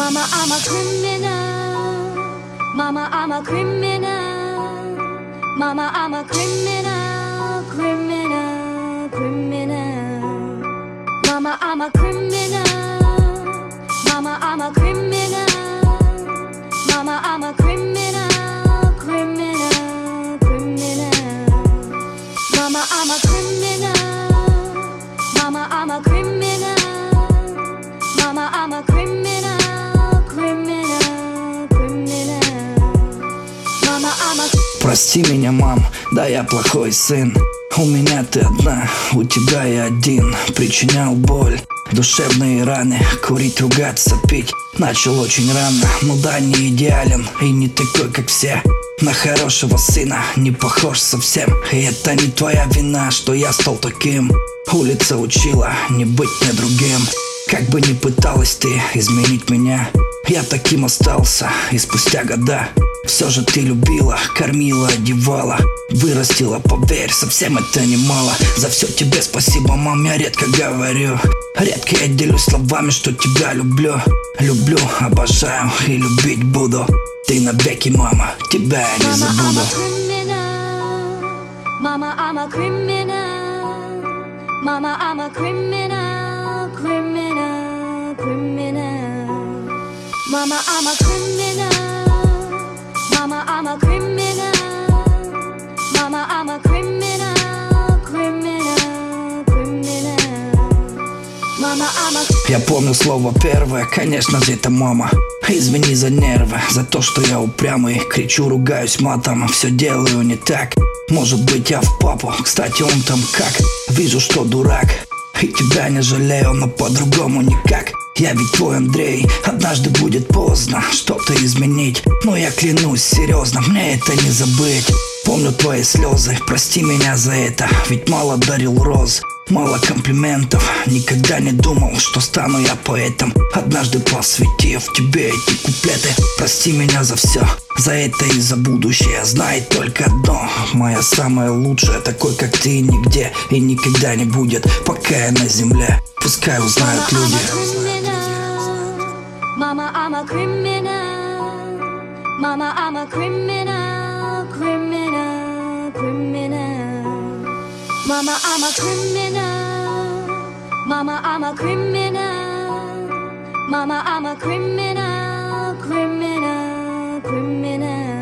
Mama, I'm a criminal. Mama, I'm a criminal. Mama, I'm a criminal, criminal, criminal. Mama, I'm a criminal. Mama, I'm a criminal. Mama, I'm a criminal, criminal, criminal. Mama, I'm a criminal. Mama, I'm a criminal. Mama, I'm a criminal, criminal, criminal. Mama, I'm a... Прости меня, мам, да я плохой сын. У меня ты одна, у тебя я один. Причинял боль, душевные раны. Курить, ругаться, пить начал очень рано. Ну да, не идеален и не такой, как все. На хорошего сына не похож совсем. И это не твоя вина, что я стал таким. Улица учила не быть мне другим. Как бы ни пыталась ты изменить меня, я таким остался, и спустя года все же ты любила, кормила, одевала, вырастила, поверь, совсем это немало. За все тебе спасибо, мам, я редко говорю. Редко я делюсь словами, что тебя люблю. Люблю, обожаю и любить буду. Ты навеки, мама, тебя я не забуду. Mama, I'm a criminal. Mama, I'm a criminal, criminal, criminal. Mama, I'm a criminal. Mama, I'm a criminal. Mama, I'm a criminal, criminal, criminal. Mama, I'm a... Я помню слово первое, конечно же это мама. Извини за нервы, за то, что я упрямый. Кричу, ругаюсь матом, все делаю не так. Может быть я в папу, кстати он там как. Вижу, что дурак, и тебя не жалею, но по-другому никак. Я ведь твой Андрей, однажды будет поздно что-то изменить. Но я клянусь, серьезно, мне это не забыть. Помню твои слезы, прости меня за это. Ведь мало дарил роз, мало комплиментов. Никогда не думал, что стану я поэтом. Однажды посвятив тебе эти куплеты. Прости меня за все, за это и за будущее. Знай только одно, моя самая лучшая. Такой как ты нигде и никогда не будет, пока я на земле. Пускай узнают люди. Mama, I'm a criminal. Mama, I'm a criminal, criminal, criminal. Mama, I'm a criminal. Mama, I'm a criminal. Mama, I'm a criminal, criminal, criminal.